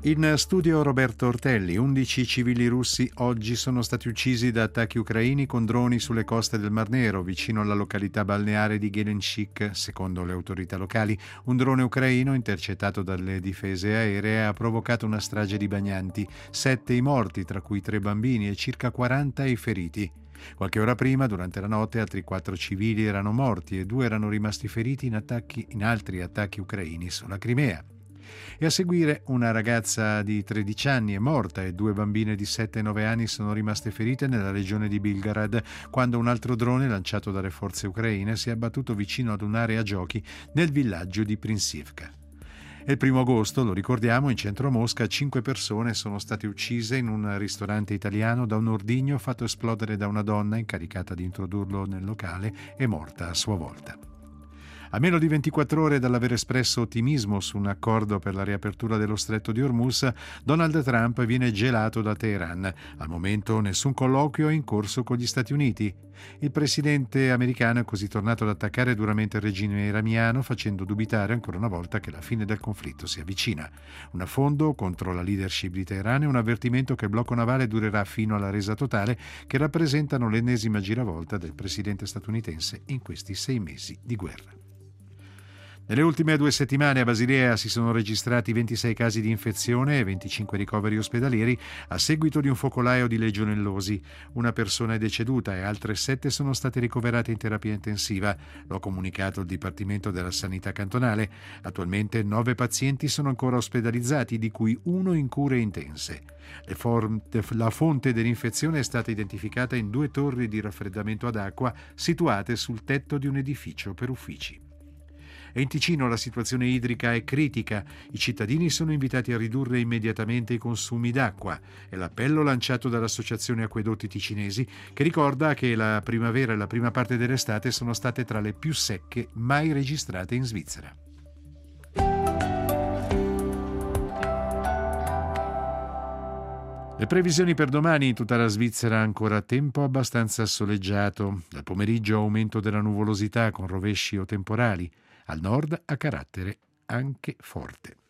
In studio Roberto Ortelli. 11 civili russi oggi sono stati uccisi da attacchi ucraini con droni sulle coste del Mar Nero, vicino alla località balneare di Gelendzhik. Secondo le autorità locali, un drone ucraino intercettato dalle difese aeree ha provocato una strage di bagnanti. 7 i morti, tra cui 3 bambini, e circa 40 i feriti. Qualche ora prima, durante la notte, altri 4 civili erano morti e 2 erano rimasti feriti in altri attacchi ucraini sulla Crimea. E a seguire una ragazza di 13 anni è morta e 2 bambine di 7 e 9 anni sono rimaste ferite nella regione di Belgorod, quando un altro drone lanciato dalle forze ucraine si è abbattuto vicino ad un'area giochi nel villaggio di Prinsivka. Il 1 agosto, lo ricordiamo, in centro a Mosca 5 persone sono state uccise in un ristorante italiano da un ordigno fatto esplodere da una donna incaricata di introdurlo nel locale e morta a sua volta. A meno di 24 ore dall'aver espresso ottimismo su un accordo per la riapertura dello stretto di Hormuz, Donald Trump viene gelato da Teheran. Al momento nessun colloquio è in corso con gli Stati Uniti. Il presidente americano è così tornato ad attaccare duramente il regime iraniano, facendo dubitare ancora una volta che la fine del conflitto si avvicina. Un affondo contro la leadership di Teheran e un avvertimento che il blocco navale durerà fino alla resa totale, che rappresentano l'ennesima giravolta del presidente statunitense in questi 6 mesi di guerra. Nelle ultime 2 settimane a Basilea si sono registrati 26 casi di infezione e 25 ricoveri ospedalieri a seguito di un focolaio di legionellosi. Una persona è deceduta e altre 7 sono state ricoverate in terapia intensiva. Lo ha comunicato il Dipartimento della Sanità cantonale. Attualmente 9 pazienti sono ancora ospedalizzati, di cui 1 in cure intense. La fonte dell'infezione è stata identificata in 2 torri di raffreddamento ad acqua situate sul tetto di un edificio per uffici. E in Ticino la situazione idrica è critica. I cittadini sono invitati a ridurre immediatamente i consumi d'acqua. È l'appello lanciato dall'Associazione Acquedotti Ticinesi, che ricorda che la primavera e la prima parte dell'estate sono state tra le più secche mai registrate in Svizzera. Le previsioni per domani: in tutta la Svizzera ancora tempo abbastanza soleggiato. Dal pomeriggio aumento della nuvolosità con rovesci o temporali. Al nord a carattere anche forte.